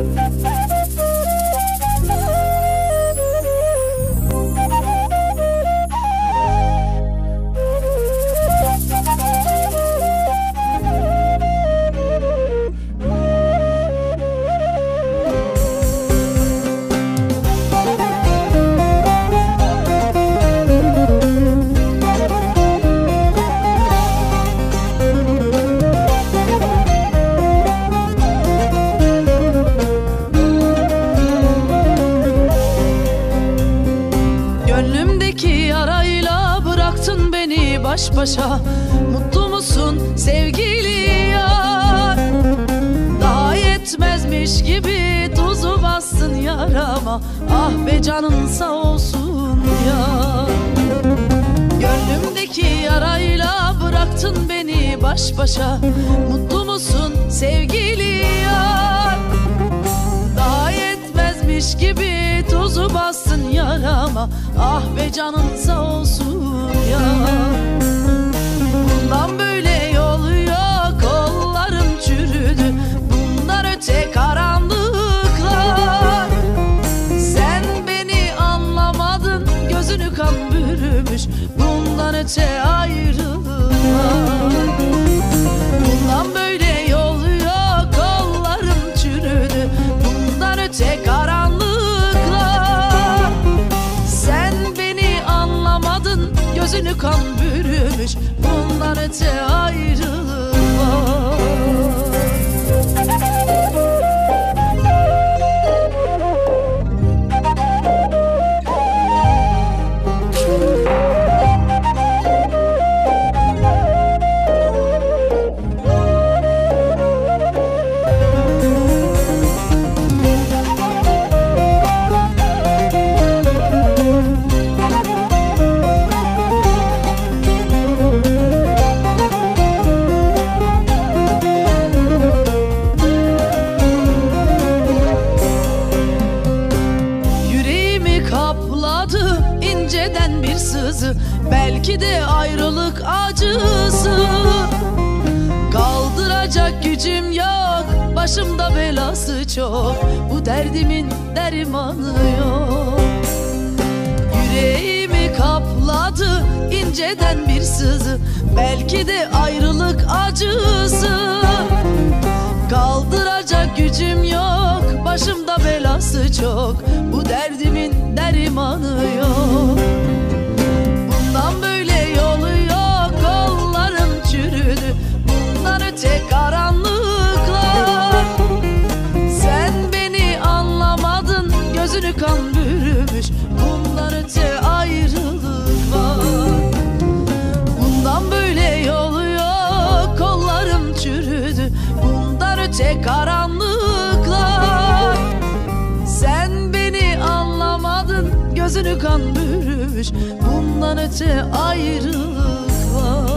Gönlümdeki yarayla bıraktın beni baş başa. Mutlu musun sevgili yar? Daha yetmezmiş gibi tuzu bastın yarama. Ah be canın sağ olsun ya. Gönlümdeki yarayla bıraktın beni baş başa. Mutlu musun sevgili yar? Daha yetmezmiş gibi tuzu bastın yarama. Ah be canın sağ olsun ya. Bundan böyle yol yok, kollarım çürüdü. Bundan öte karanlıklar. Sen beni anlamadın, gözünü kan bürümüş. Bundan öte ayrılıklar. Bundan böyle yol yok, kollarım çürüdü. Bundan öte karanlıklar. Sen beni anlamadın, gözünü kan bürümüş. Bundan öte ayrılık var. İnceden bir sızı, belki de ayrılık acısı. Kaldıracak gücüm yok, başımda belası çok. Bu derdimin dermanı yok. Yüreğimi kapladı inceden bir sızı, belki de ayrılık acısı. Kaldıracak gücüm yok, başımda belası çok. Bu derdimin dermanı yok. Bundan böyle yolu yok, kollarım çürüdü. Bundan öte karanlıklar. Sen beni anlamadın, gözünü kan bürümüş. Bundan öte ayrılık var. Bundan böyle yolu yok, kollarım çürüdü. Bundan öte karanlıklar. Sen beni anlamadın, gözünü kan bürümüş. Bundan öte ayrılık var.